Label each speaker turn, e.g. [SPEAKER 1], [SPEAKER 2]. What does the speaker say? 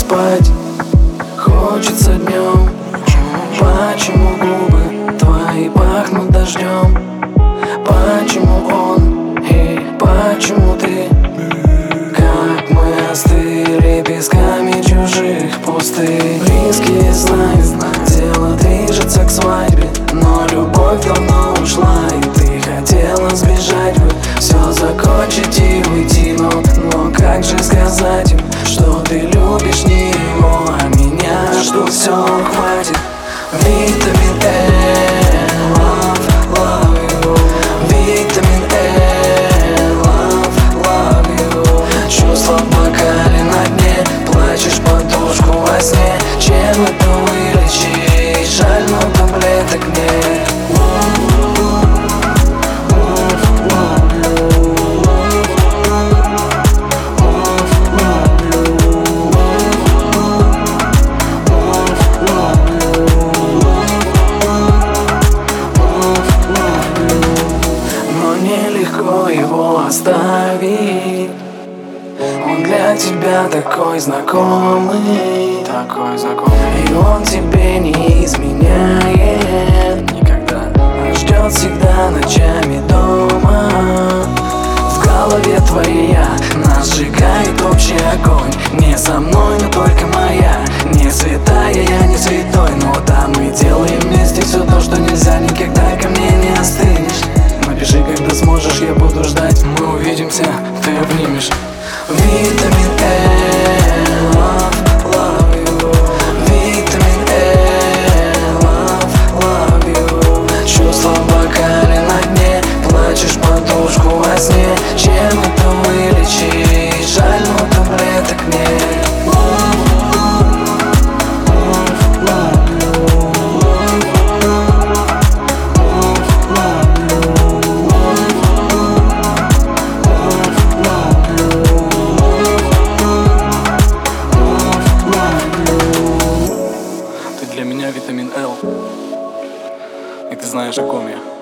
[SPEAKER 1] спать хочется днем. Почему губы твои пахнут дождем? Почему он и почему ты? Как мы остыли песками чужих пустынь. Близкие знают, дело движется к свадьбе, но любовь давно ушла, и ты хотела сбежать бы, все закончить и уйти. Но как же сказать им, что ты любишь не его, а меня, что все хватит. Витамин love, love you. Витамин love you. Чувства в бокале на дне, плачешь подушку во сне. Чем это вылечить? Жаль, но таблеток нет. Нелегко его оставить. Он для тебя такой знакомый, такой знакомый. И он тебе не изменяет никогда, а ждет всегда ночами дома. В голове твоей нас сжигает общий огонь. Не со мной, но только моя. Не святая, я не святой, но да, мы делаем вместе все то, что нельзя. Никогда ко мне не остынешь. Напиши, когда сможешь, я буду ждать. Мы увидимся, ты обнимешь. Витамин love you. Витамин love you. Чувства в бокале на дне, плачешь подушку во сне. Чем это вылечить? Жаль, но таблеток нет. Для меня витамин L, и ты знаешь, о ком я.